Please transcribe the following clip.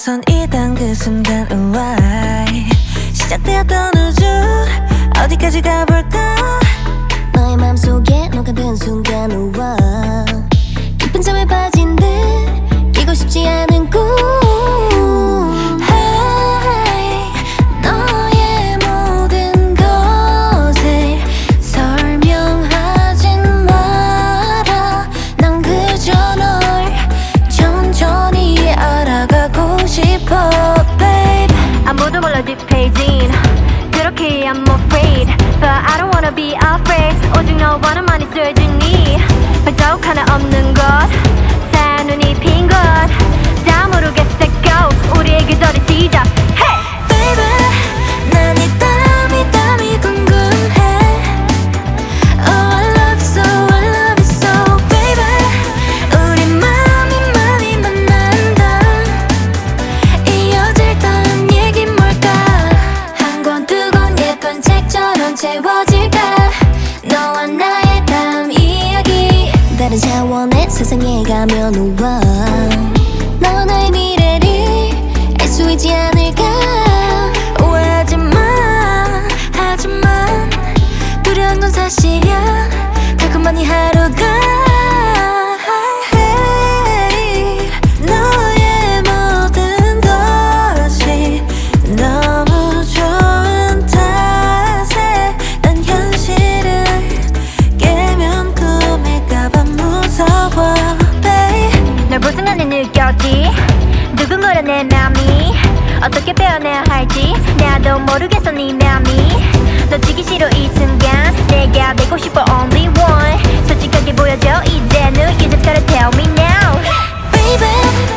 손 이던 그 순간 우와 시작되었던 우주 어디까지 가볼까 너의 맘속에 녹아든 순간 우와 깊은 잠에 빠진 듯 끼고 싶지 않은 꿈 Hey, 너의 모든 것을 설명하진 마라 난 그저 널 천천히 알아가고 싶어 babe 아무도 몰라 뒷페이지인 그렇게 I'm afraid But I don't wanna be afraid 오직 너와는 많이 쓰여주니 발자국 하나 없는 것 사눈이 핀 것 다 모르겠어 go 우리의 계절의 시작 Hey! Baby 난 이 땀이 궁금해 Oh I love you so I love you so baby 우리 맘이 만난다 이어질던 얘긴 뭘까 한 권 두 권 예쁜 책처럼 채워질까 너와 나의 땀 이야기 다른 차원의 세상에 가면 우와 너와 나의 미래를 알 수 있지 않을까 하지만 두려운 건 사실이야 달콤한 이 하루가 Hey, 너의 모든 것이 너무 좋은 탓에 난 현실을 깨면 꿈일까봐 무서워 babe 널 본 순간에 느꼈지 두근거려 내 맘이 어떻게 표현해야 할지 나도 모르겠어 네 맘이 놓치기 싫어 이 순간 내가 되고 싶어 only one 솔직하게 보여줘 이제는 You just gotta tell me now baby